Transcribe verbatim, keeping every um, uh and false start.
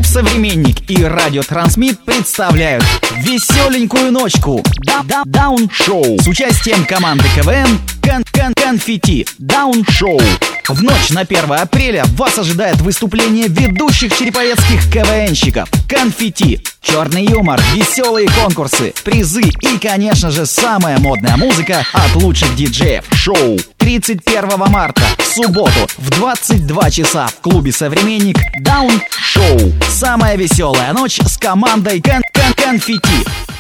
«Современник» и «Радио Трансмит» представляют веселенькую ночку Даун-шоу с участием команды КВН Кон Кон Конфетти. Даун-шоу. В ночь на первое апреля вас ожидает выступление ведущих череповецких КВНщиков Конфетти, черный юмор, веселые конкурсы, призы и, конечно же, самая модная музыка от лучших диджеев. Шоу тридцать первого марта в субботу в двадцать два часа в клубе «Современник». Даун-шоу. Самая веселая ночь с командой Кон Кон Конфетти.